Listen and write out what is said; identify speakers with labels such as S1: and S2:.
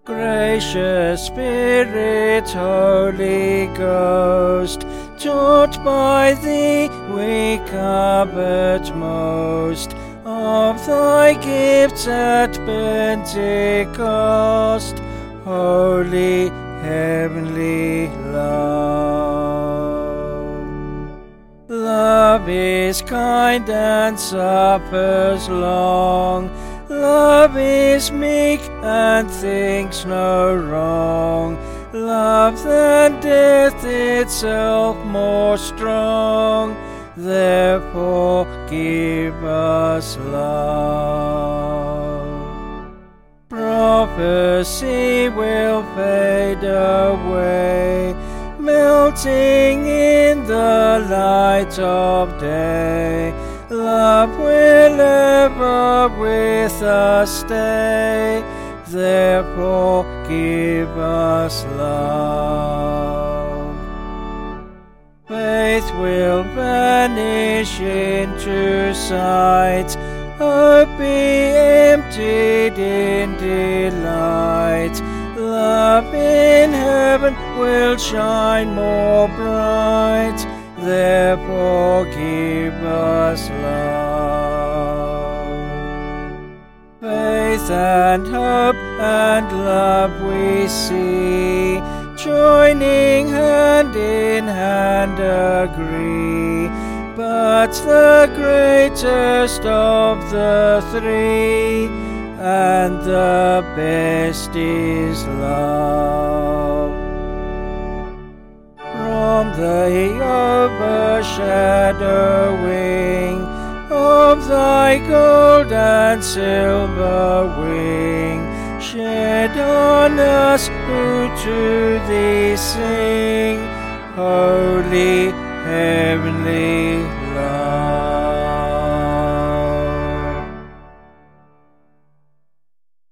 S1: Gracious Spirit, Holy Ghost, taught by Thee we covet most of Thy gifts at Pentecost, holy heavenly love. Love is kind and suffers long, love is meek and thinks no wrong, love than death itself more strong, therefore give us love. Prophecy will fade away, melting in the light of day. Love will ever with us stay, therefore give us love. Faith will vanish into sight, hope be emptied in delight. Love in heaven will shine more bright, therefore give us love. Faith and hope and love we see, joining hand in hand agree, but the greatest of the three and the best is love. From the overshadowing of Thy gold and silver wing, shed on us who to Thee sing, holy heavenly love.